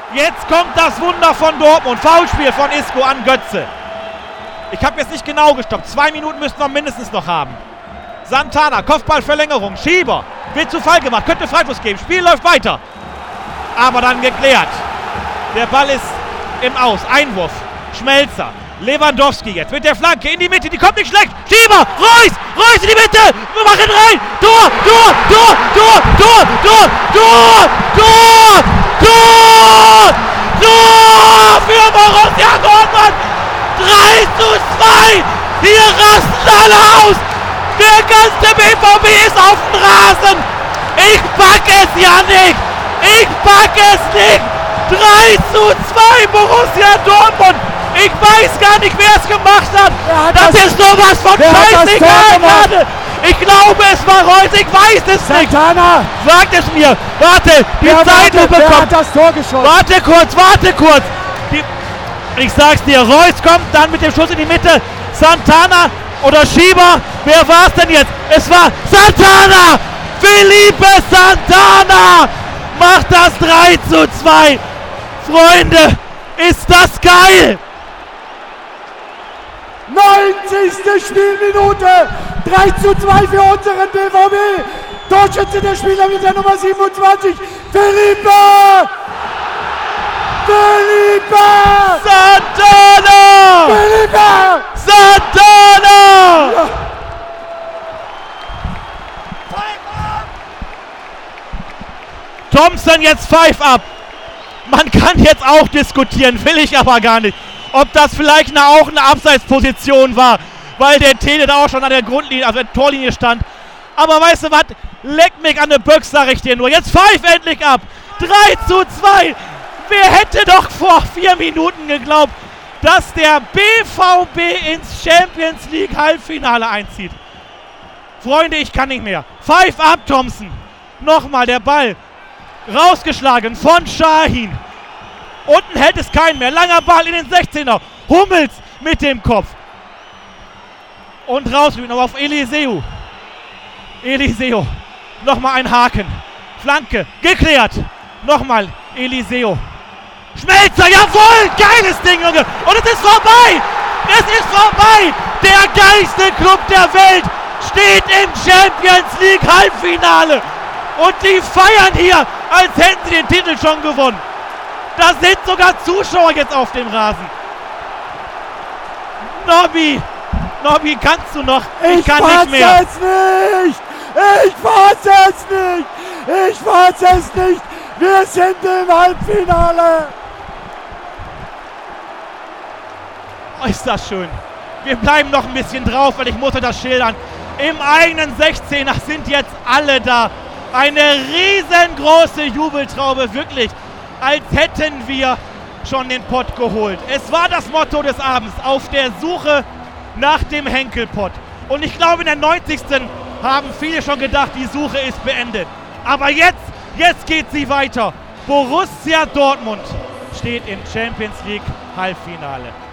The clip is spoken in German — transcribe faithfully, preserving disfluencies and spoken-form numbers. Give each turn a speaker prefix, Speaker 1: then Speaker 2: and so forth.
Speaker 1: Jetzt kommt das Wunder von Dortmund. Foulspiel von Isco an Götze. Ich habe jetzt nicht genau gestoppt. Zwei Minuten müssten wir mindestens noch haben. Santana, Kopfballverlängerung. Schieber. Wird zu Fall gemacht. Könnte Freistoß geben. Spiel läuft weiter. Aber dann geklärt. Der Ball ist im Aus. Einwurf. Schmelzer. Lewandowski jetzt mit der Flanke in die Mitte. Die kommt nicht schlecht. Schieber. Reus. Reus in die Mitte. Wir machen rein. Tor. Tor. Tor. Tor. Tor. Tor. Tor. Tor. Tor. Tor. Für Borussia Dortmund. drei zu zwei. Hier rasten alle aus. Der ganze B V B ist auf dem Rasen. Ich pack es ja nicht. Ich pack es nicht. drei zu zwei Borussia Dortmund. Ich weiß gar nicht, wer es gemacht hat. Das, das ist sowas von scheißegal gerade. Ich glaube, es war Reus. Ich weiß es
Speaker 2: Santana.
Speaker 1: nicht. Sagt es mir. Warte, die Zeitlupe kommt.
Speaker 2: Das Tor geschossen.
Speaker 1: Warte kurz, warte kurz. Die, ich sag's dir, Reus kommt dann mit dem Schuss in die Mitte. Santana oder Schieber. Wer war's denn jetzt? Es war Santana. Felipe Santana macht das drei zu zwei. Freunde, ist das geil.
Speaker 2: neunzigste Spielminute, drei zu zwei für unseren B V B. Torschütze der Spieler mit der Nummer siebenundzwanzig, Felipe! Felipe!
Speaker 1: Santana!
Speaker 2: Felipe!
Speaker 1: Santana! Ja. Thompson jetzt Pfeif ab. Man kann jetzt auch diskutieren, will ich aber gar nicht, ob das vielleicht eine, auch eine Abseitsposition war, weil der Tele da auch schon an der Grundlinie, also der Torlinie stand. Aber weißt du was? Leck mich an der Büchse, sag ich dir nur. Jetzt pfeif endlich ab. drei zu zwei. Wer hätte doch vor vier Minuten geglaubt, dass der B V B ins Champions League Halbfinale einzieht? Freunde, ich kann nicht mehr. Pfeif ab, Thompson. Nochmal der Ball. Rausgeschlagen von Şahin. Unten hält es keinen mehr. Langer Ball in den sechzehner. Hummels mit dem Kopf. Und raus, aber auf Eliseu. Eliseu. Nochmal ein Haken. Flanke. Geklärt. Nochmal Eliseu. Schmelzer, jawohl! Geiles Ding, Junge! Und es ist vorbei! Es ist vorbei! Der geilste Club der Welt steht im Champions League Halbfinale! Und die feiern hier, als hätten sie den Titel schon gewonnen. Da sind sogar Zuschauer jetzt auf dem Rasen. Nobby, Nobby, kannst du noch? Ich, ich kann nicht mehr.
Speaker 2: Ich fasse es nicht! Ich fasse es nicht! Ich fasse es nicht! Wir sind im Halbfinale!
Speaker 1: Oh, ist das schön. Wir bleiben noch ein bisschen drauf, weil ich muss euch das schildern. Im eigenen sechzehner sind jetzt alle da. Eine riesengroße Jubeltraube, wirklich, als hätten wir schon den Pott geholt. Es war das Motto des Abends, auf der Suche nach dem Henkelpott. Und ich glaube, in der neunzigsten haben viele schon gedacht, die Suche ist beendet. Aber jetzt, jetzt geht sie weiter. Borussia Dortmund steht im Champions League Halbfinale.